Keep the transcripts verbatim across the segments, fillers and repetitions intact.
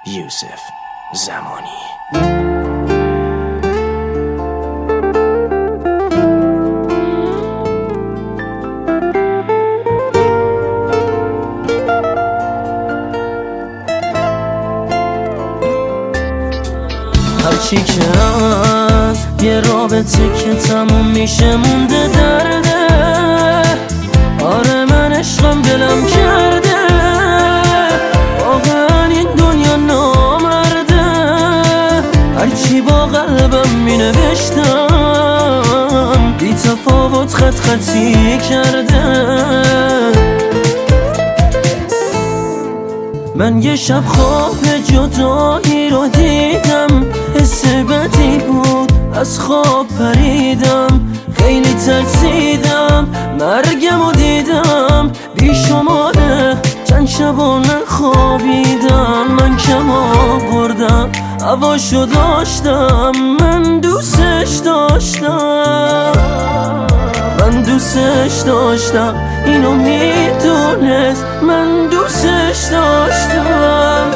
یوسف زمانی. هرچی که از یه رابطه که تموم میشه مونده درده. آره من عشقم دلم کرده، واقعا این دنیا نامرده. هرچی با قلبم می نوشتم بی تفاوت خط خطی کرده. من یه شب خواب جدایی رو دیدم، حس بدی بود از خواب پریدم. خیلی ترسیدم مرگم رو دیدم، بی شماره چند شبا نخوابیدم. من کم آوردم هواشو داشتم، من دوستش داشتم، من دوستش داشتم. اینو میدونست من دوستش داشتم.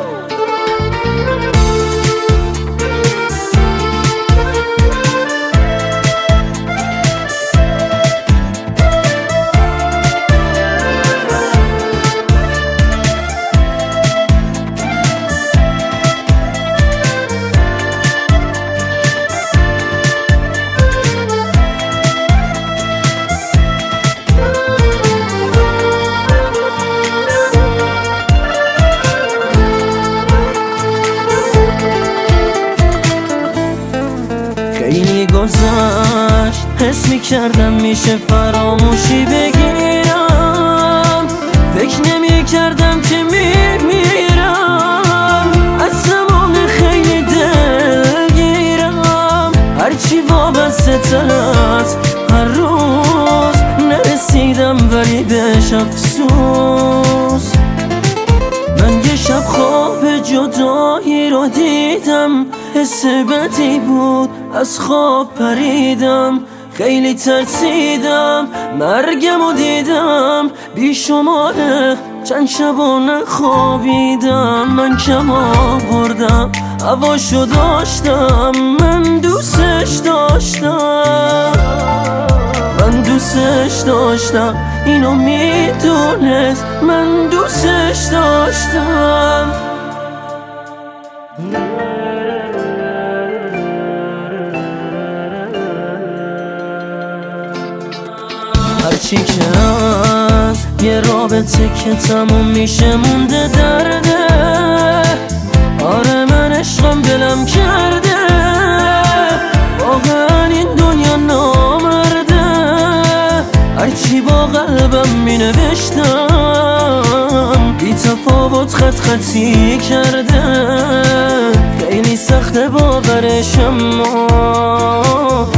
خیلی گذشت حس میکردم میشه فراموشی بگیرم، فکر نمیکردم که میمیرم. از زمان خیلی دلگیرم، هرچی وابسته تر از هر روز نرسیدم ولی بهش افسوس. من یه شب خواب جدایی رو دیدم، حس بدی بود از خواب پریدم. خیلی ترسیدم مرگم رو دیدم، بی شماره چند شبا نخوابیدم. من کم آوردم هواشو داشتم، من دوستش داشتم، من دوستش داشتم. اینو میدونست من دوستش داشتم. هرچی که از یه رابطه که تموم میشه مونده درده. آره من عشقم دلم کرده، واقعا این دنیا نامرده. هرچی با قلبم می نوشتم بی تفاوت خط خطی کرده. خیلی سخته باورش اما